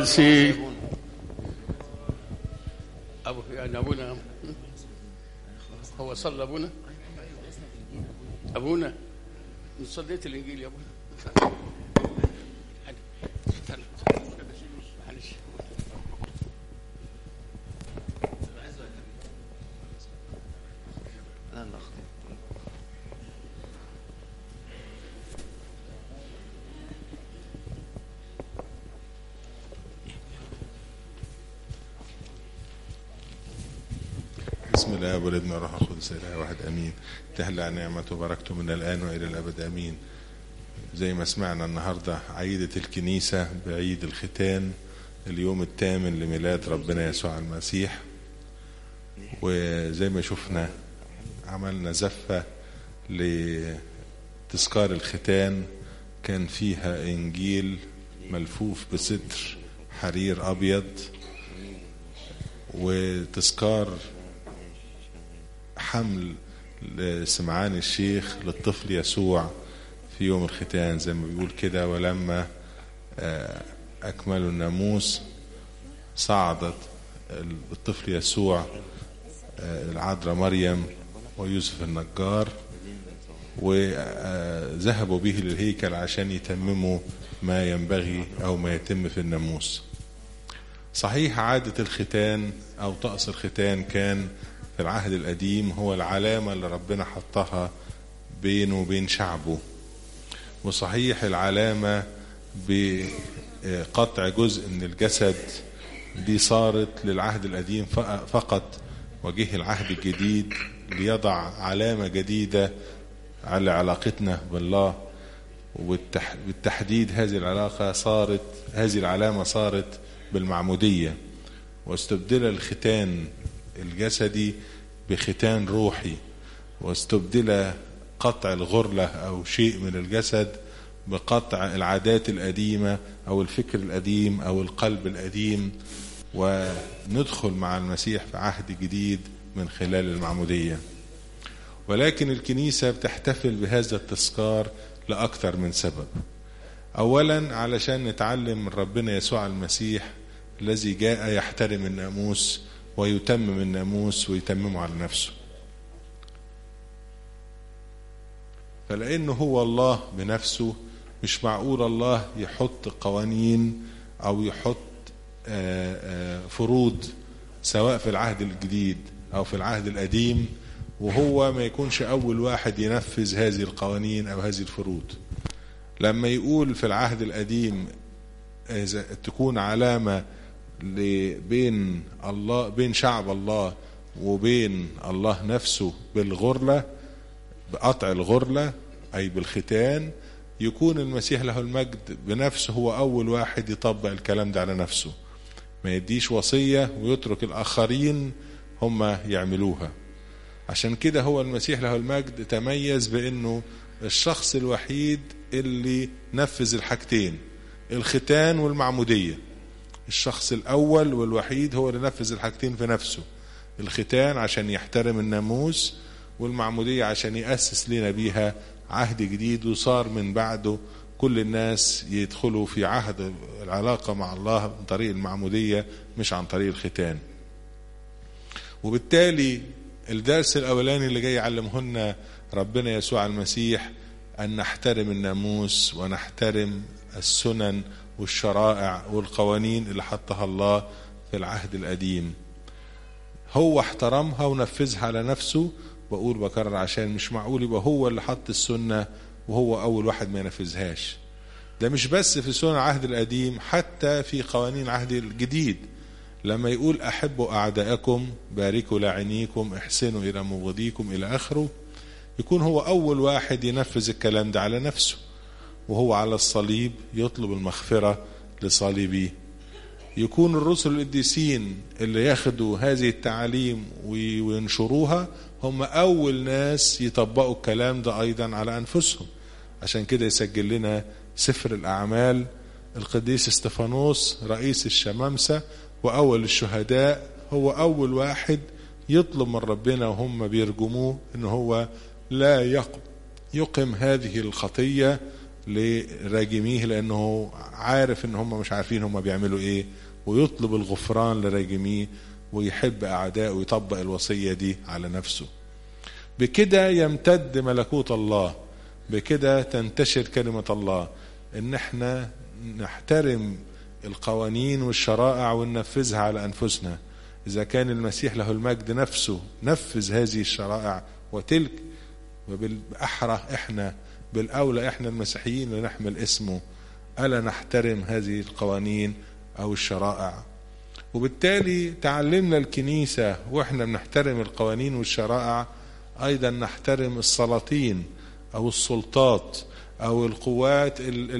ميرسي. يعني أبونا هو صلى أبونا صليت الإنجيل يا أبونا. بسم الله والابن والروح القدس اله واحد امين. تهلا نعمته وبركته من الان والى الابد امين. زي ما سمعنا النهارده عيدة الكنيسة بعيد الختان، اليوم الثامن لميلاد ربنا يسوع المسيح. وزي ما شفنا عملنا زفة لتذكار الختان، كان فيها انجيل ملفوف بستر حرير ابيض، وتذكار حمل سمعان الشيخ للطفل يسوع في يوم الختان زي ما بيقول كده. ولما أكملوا الناموس صعدت الطفل يسوع العذراء مريم ويوسف النجار وذهبوا به للهيكل عشان يتمموا ما ينبغي أو ما يتم في الناموس. صحيح عادة الختان أو طقس الختان كان في العهد القديم هو العلامة اللي ربنا حطها بينه وبين شعبه، وصحيح العلامة بقطع جزء من الجسد دي صارت للعهد القديم فقط، وجه العهد الجديد ليضع علامة جديدة على علاقتنا بالله. وبالتحديد هذه العلامة صارت بالمعمودية، واستبدل الختان الجسدي بختان روحي، واستبدل قطع الغرلة أو شيء من الجسد بقطع العادات القديمة أو الفكر القديم أو القلب القديم، وندخل مع المسيح في عهد جديد من خلال المعمودية. ولكن الكنيسة بتحتفل بهذا التذكار لأكثر من سبب. أولا علشان نتعلم من ربنا يسوع المسيح الذي جاء يحترم الناموس ويتمم الناموس ويتممه على نفسه. فلأنه هو الله بنفسه، مش معقول الله يحط قوانين أو يحط فروض سواء في العهد الجديد أو في العهد القديم وهو ما يكونش أول واحد ينفذ هذه القوانين أو هذه الفروض. لما يقول في العهد القديم إذا تكون علامة بين الله بين شعب الله وبين الله نفسه بالغرلة، بقطع الغرلة أي بالختان، يكون المسيح له المجد بنفسه هو أول واحد يطبق الكلام ده على نفسه، ما يديش وصية ويترك الآخرين هم يعملوها. عشان كده هو المسيح له المجد تميز بأنه الشخص الوحيد اللي نفذ الحاجتين، الختان والمعمودية. الشخص الأول والوحيد هو اللي نفذ الحاجتين في نفسه، الختان عشان يحترم الناموس، والمعمودية عشان يأسس لنا بيها عهد جديد، وصار من بعده كل الناس يدخلوا في عهد العلاقة مع الله عن طريق المعمودية مش عن طريق الختان. وبالتالي الدرس الأولاني اللي جاي يعلمهن ربنا يسوع المسيح أن نحترم الناموس ونحترم السنن والشرائع والقوانين اللي حطها الله في العهد القديم. هو احترمها ونفذها على نفسه. بقول بكرر عشان مش معقول يبقى هو اللي حط السنة وهو أول واحد ما ينفذهاش. ده مش بس في سنن العهد القديم، حتى في قوانين العهد الجديد لما يقول أحبوا أعداءكم، باركوا لاعنيكم، احسنوا إلى مبغضيكم إلى آخره، يكون هو أول واحد ينفذ الكلام ده على نفسه، وهو على الصليب يطلب المغفرة لصليبيه. يكون الرسل القديسين اللي ياخدوا هذه التعاليم وينشروها هم أول ناس يطبقوا الكلام ده أيضا على أنفسهم. عشان كده يسجل لنا سفر الأعمال القديس استفانوس رئيس الشمامسة وأول الشهداء، هو أول واحد يطلب من ربنا وهم بيرجموه إن هو لا يقم هذه الخطية لراجميه، لأنه عارف إن هم مش عارفين هم بيعملوا إيه، ويطلب الغفران لراجميه ويحب أعداءه ويطبق الوصية دي على نفسه. بكده يمتد ملكوت الله، بكده تنتشر كلمة الله، إن احنا نحترم القوانين والشرائع وننفذها على أنفسنا. إذا كان المسيح له المجد نفسه نفذ هذه الشرائع وتلك، وبالأحرى إحنا بالأولى إحنا المسيحيين اللي نحمل اسمه، ألا نحترم هذه القوانين أو الشرائع؟ وبالتالي تعلمنا الكنيسة وإحنا بنحترم القوانين والشرائع أيضا نحترم السلاطين أو السلطات أو القوات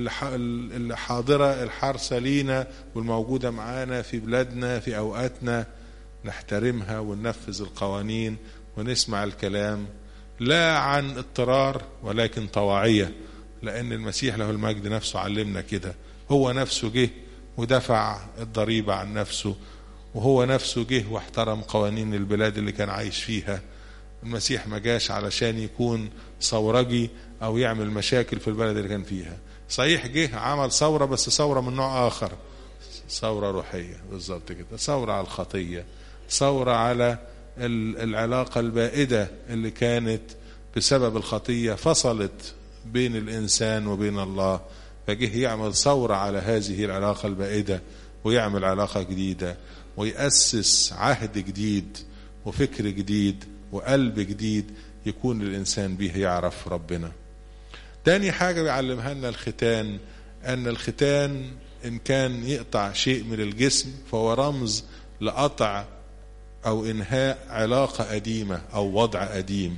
الحاضرة الحارسة لينا والموجودة معانا في بلادنا في أوقاتنا، نحترمها وننفذ القوانين ونسمع الكلام، لا عن اضطرار ولكن طواعية، لأن المسيح له المجد نفسه علمنا كده. هو نفسه جه ودفع الضريبة عن نفسه، وهو نفسه جه واحترم قوانين البلاد اللي كان عايش فيها. المسيح ما جاش علشان يكون ثورجي أو يعمل مشاكل في البلد اللي كان فيها. صحيح جه عمل ثورة، بس ثورة من نوع آخر، ثورة روحية بالظبط كده، ثورة على الخطية، ثورة على العلاقة البائدة اللي كانت بسبب الخطية فصلت بين الإنسان وبين الله، فجه يعمل ثورة على هذه العلاقة البائدة ويعمل علاقة جديدة ويأسس عهد جديد وفكر جديد وقلب جديد يكون الإنسان به يعرف ربنا. تاني حاجة بيعلمها لنا الختان، أن الختان إن كان يقطع شيء من الجسم فهو رمز لقطع أو إنهاء علاقة قديمة أو وضع قديم.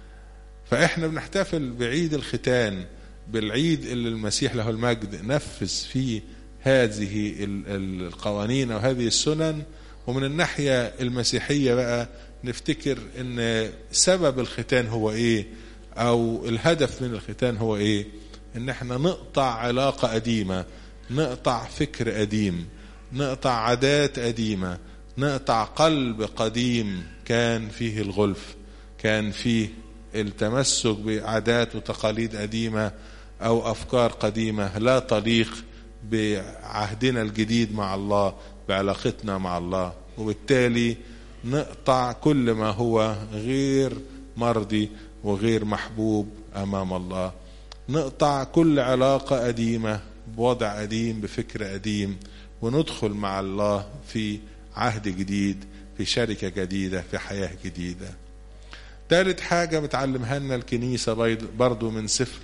فإحنا بنحتفل بعيد الختان، بالعيد اللي المسيح له المجد نفذ فيه هذه القوانين أو هذه السنن. ومن الناحية المسيحية بقى نفتكر إن سبب الختان هو إيه، أو الهدف من الختان هو إيه، إن إحنا نقطع علاقة قديمة، نقطع فكر قديم، نقطع عادات قديمة، نقطع قلب قديم كان فيه الغلف، كان فيه التمسك بعادات وتقاليد قديمة أو أفكار قديمة لا تليق بعهدنا الجديد مع الله، بعلاقتنا مع الله. وبالتالي نقطع كل ما هو غير مرضي وغير محبوب أمام الله، نقطع كل علاقة قديمة بوضع قديم بفكر قديم، وندخل مع الله في عهد جديد، في شركة جديدة، في حياة جديدة. ثالث حاجة بتعلمها لنا الكنيسة برضو من سفر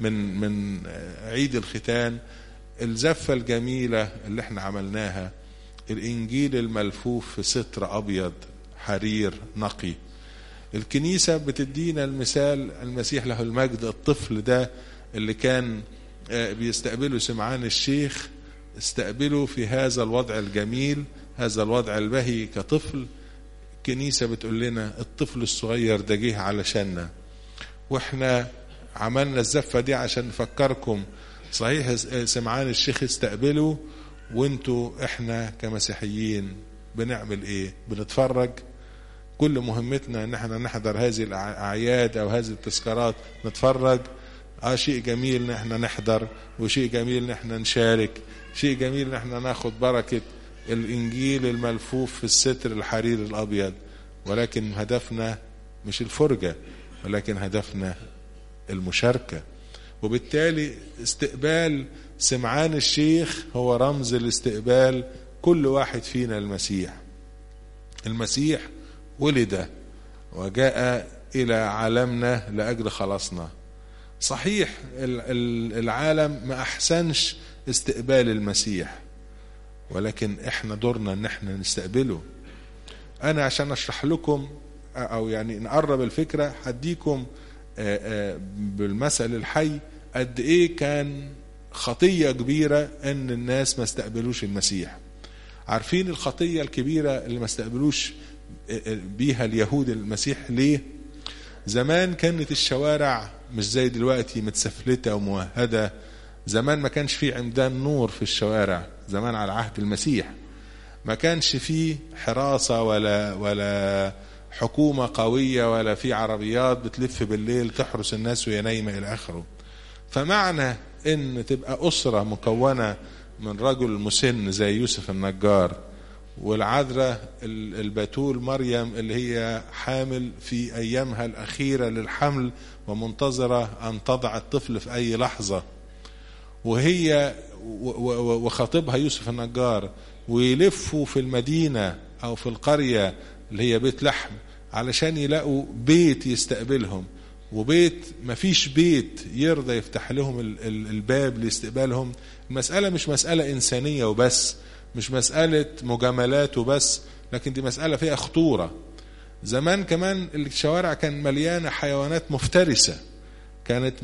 من عيد الختان، الزفة الجميلة اللي احنا عملناها، الإنجيل الملفوف في ستر أبيض حرير نقي. الكنيسة بتدينا المثال، المسيح له المجد الطفل ده اللي كان بيستقبله سمعان الشيخ، استقبله في هذا الوضع الجميل، هذا الوضع البهي كطفل. الكنيسة بتقول لنا الطفل الصغير ده جه علشاننا، واحنا عملنا الزفة دي عشان نفكركم. صحيح سمعان الشيخ استقبله، وانتوا احنا كمسيحيين بنعمل ايه؟ بنتفرج. كل مهمتنا ان احنا نحضر هذه الاعياد او هذه التذكارات نتفرج. شيء جميل ان احنا نحضر، وشيء جميل ان احنا نشارك، شيء جميل ان احنا ناخد بركة الانجيل الملفوف في الستر الحرير الابيض، ولكن هدفنا مش الفرجة، ولكن هدفنا المشاركة. وبالتالي استقبال سمعان الشيخ هو رمز الاستقبال كل واحد فينا المسيح. المسيح ولد وجاء إلى عالمنا لأجل خلاصنا. صحيح العالم ما أحسنش استقبال المسيح، ولكن احنا دورنا ان احنا نستقبله. انا عشان اشرح لكم او يعني نقرب الفكرة هديكم بالمثل الحي قد ايه كان خطية كبيرة ان الناس ما استقبلوش المسيح. عارفين الخطية الكبيرة اللي ما استقبلوش بيها اليهود المسيح ليه؟ زمان كانت الشوارع مش زي دلوقتي متسفلتة وموهدة. زمان ما كانش فيه عمدان نور في الشوارع، زمان على عهد المسيح ما كانش فيه حراسة ولا حكومة قوية ولا في عربيات بتلف بالليل تحرس الناس وهي نايمة إلى آخره. فمعنى ان تبقى أسرة مكونة من رجل مسن زي يوسف النجار، والعذراء البتول مريم اللي هي حامل في أيامها الأخيرة للحمل ومنتظرة أن تضع الطفل في أي لحظة، وهي وخطيبها يوسف النجار، ويلفوا في المدينة أو في القرية اللي هي بيت لحم علشان يلاقوا بيت يستقبلهم، وبيت مفيش بيت يرضى يفتح لهم الباب لاستقبالهم. المسألة مش مسألة إنسانية وبس، مش مسألة مجاملات وبس، لكن دي مسألة فيها خطورة. زمان كمان الشوارع كان مليانة حيوانات مفترسة، كانت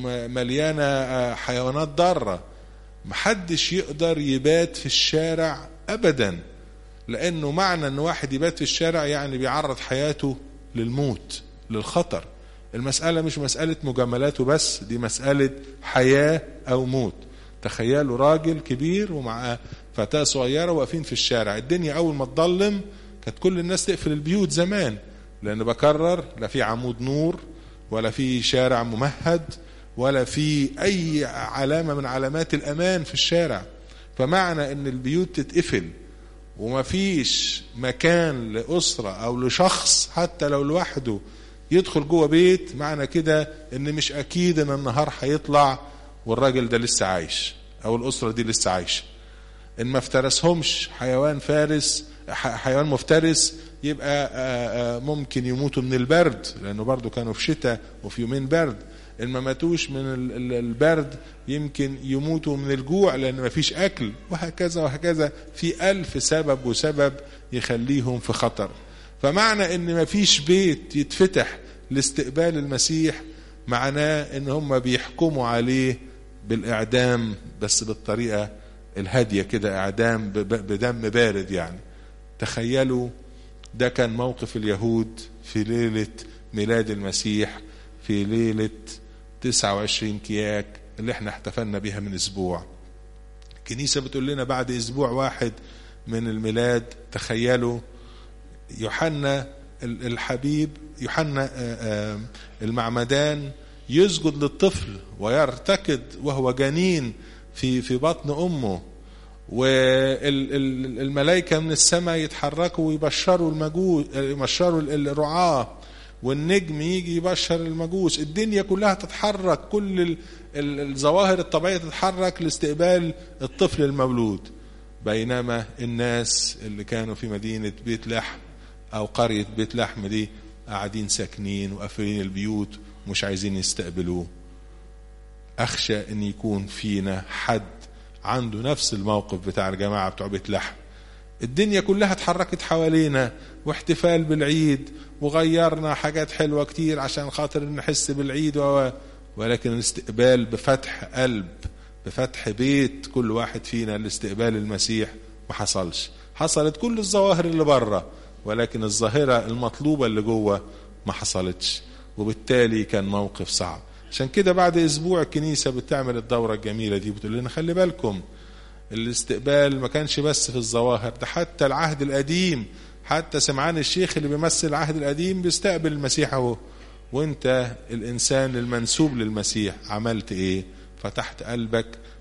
مليانة حيوانات ضارة، محدش يقدر يبات في الشارع أبدا، لأنه معنى أن واحد يبات في الشارع يعني بيعرض حياته للموت، للخطر. المسألة مش مسألة مجاملات وبس، دي مسألة حياة أو موت. تخيلوا راجل كبير ومع فتاة صغيرة واقفين في الشارع. الدنيا أول ما تضلم كانت كل الناس تقفل البيوت زمان، لأن بكرر لا في عمود نور ولا في شارع ممهد ولا في أي علامة من علامات الأمان في الشارع. فمعنى أن البيوت تتقفل وما فيش مكان لأسرة أو لشخص حتى لو لوحده يدخل جوه بيت، معنى كده أن مش أكيد أن النهار هيطلع والراجل ده لسه عايش أو الأسرة دي لسه عايشة. إن ما افترسهمش حيوان مفترس يبقى ممكن يموتوا من البرد، لأنه برضو كانوا في شتاء وفي يومين برد. إن ما ماتوش من البرد يمكن يموتوا من الجوع لأن ما فيش أكل، وهكذا وهكذا، في 1000 سبب وسبب يخليهم في خطر. فمعنى إن ما فيش بيت يتفتح لاستقبال المسيح معناه إن هم بيحكموا عليه بالإعدام، بس بالطريقة الهادية كده، إعدام بدم بارد يعني. تخيلوا ده كان موقف اليهود في ليلة ميلاد المسيح، في ليلة 29 كياك اللي احنا احتفلنا بيها من أسبوع. الكنيسة بتقول لنا بعد أسبوع واحد من الميلاد، تخيلوا يوحنا الحبيب، يوحنا المعمدان يسجد للطفل ويرتكض وهو جنين في بطن أمه، والملائكة من السماء يتحركوا ويبشروا المجوس، يبشروا الرعاة، والنجم يجي يبشر المجوس. الدنيا كلها تتحرك، كل الظواهر الطبيعية تتحرك لاستقبال الطفل المولود. بينما الناس اللي كانوا في مدينة بيت لحم أو قرية بيت لحم دي قاعدين ساكنين وقافلين البيوت ومش عايزين يستقبلوه. أخشى أن يكون فينا حد عنده نفس الموقف بتاع الجماعة بتوع بيت لحم. الدنيا كلها اتحركت حوالينا واحتفال بالعيد، وغيرنا حاجات حلوة كتير عشان خاطر نحس بالعيد، ولكن الاستقبال بفتح قلب، بفتح بيت كل واحد فينا لاستقبال المسيح ما حصلش. حصلت كل الظواهر اللي بره، ولكن الظاهرة المطلوبة اللي جوه ما حصلتش، وبالتالي كان موقف صعب. عشان كده بعد أسبوع الكنيسة بتعمل الدورة الجميلة دي، بتقول لنا خلي بالكم الاستقبال ما كانش بس في الظواهر، ده حتى العهد القديم، حتى سمعان الشيخ اللي بيمثل العهد القديم بيستقبل المسيح اهو. وانت الإنسان المنسوب للمسيح عملت ايه؟ فتحت قلبك،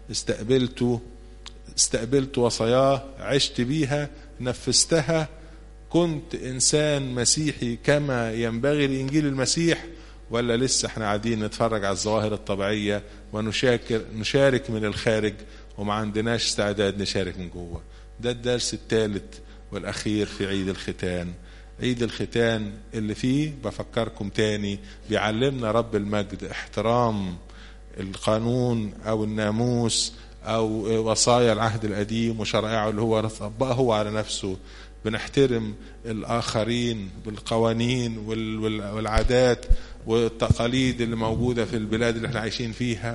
استقبلت وصاياه، عشت بيها، نفذتها، كنت إنسان مسيحي كما ينبغي لإنجيل المسيح، ولا لسه احنا قاعدين نتفرج على الظواهر الطبيعية ونشارك من الخارج وما عندناش استعداد نشارك من جوه؟ ده الدرس الثالث والأخير في عيد الختان. عيد الختان اللي فيه بفكركم تاني بيعلمنا رب المجد احترام القانون أو الناموس أو وصايا العهد القديم وشرائعه اللي هو طبقه هو على نفسه. بنحترم الآخرين بالقوانين والعادات والتقاليد اللي موجودة في البلاد اللي احنا عايشين فيها.